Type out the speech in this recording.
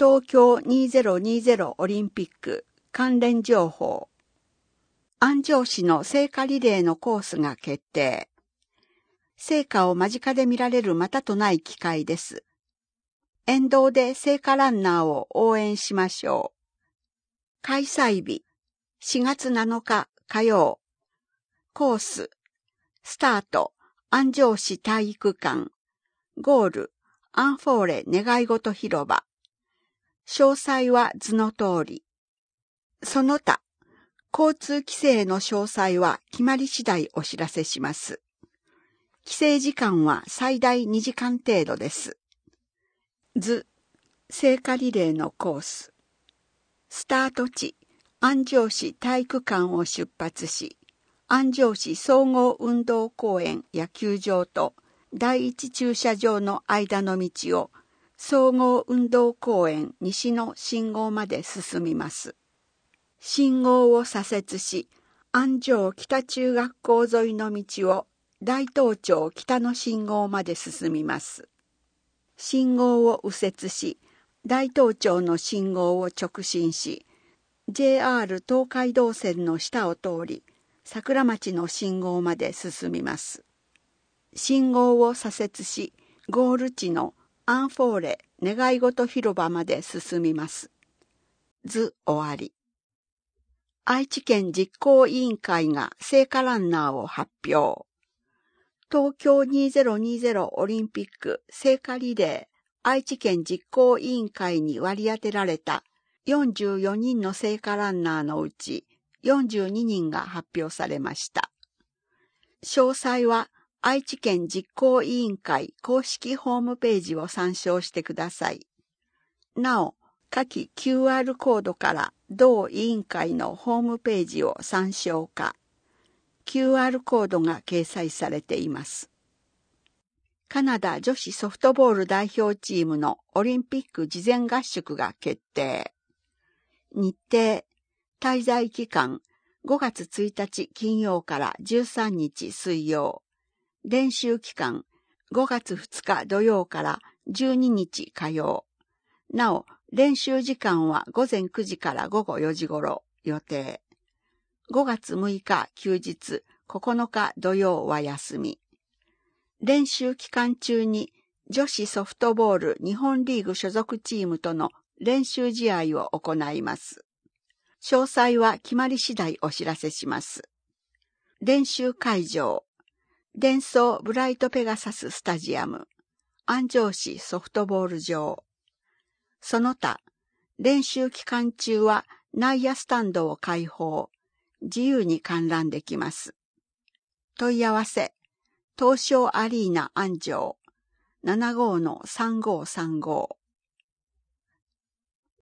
東京2020オリンピック関連情報。安城市の聖火リレーのコースが決定。聖火を間近で見られるまたとない機会です。沿道で聖火ランナーを応援しましょう。開催日、4月7日火曜。コース、スタート、安城市体育館。ゴール、アンフォーレ願い事広場。詳細は図の通り。その他、交通規制の詳細は決まり次第お知らせします。規制時間は最大2時間程度です。図、聖火リレーのコース。スタート地、安城市体育館を出発し、安城市総合運動公園野球場と第一駐車場の間の道を総合運動公園西の信号まで進みます。信号を左折し、安城北中学校沿いの道を大東町北の信号まで進みます。信号を右折し、大東町の信号を直進し、JR 東海道線の下を通り、桜町の信号まで進みます。信号を左折し、ゴール地のアンフォーレ願い事広場まで進みます。図終わり。愛知県実行委員会が聖火ランナーを発表。東京2020オリンピック聖火リレー愛知県実行委員会に割り当てられた44人の聖火ランナーのうち42人が発表されました。詳細は愛知県実行委員会公式ホームページを参照してください。なお、下記 QR コードから同委員会のホームページを参照か、QR コードが掲載されています。カナダ女子ソフトボール代表チームのオリンピック事前合宿が決定。日程、滞在期間、5月1日金曜から13日水曜。練習期間、5月2日土曜から12日火曜。なお、練習時間は午前9時から午後4時頃予定。5月6日休日、9日土曜は休み。練習期間中に女子ソフトボール日本リーグ所属チームとの練習試合を行います。詳細は決まり次第お知らせします。練習会場、デンソーブライトペガサススタジアム、安城市ソフトボール場。その他、練習期間中は内野スタンドを開放、自由に観覧できます。問い合わせ、東証アリーナ安城 75-3535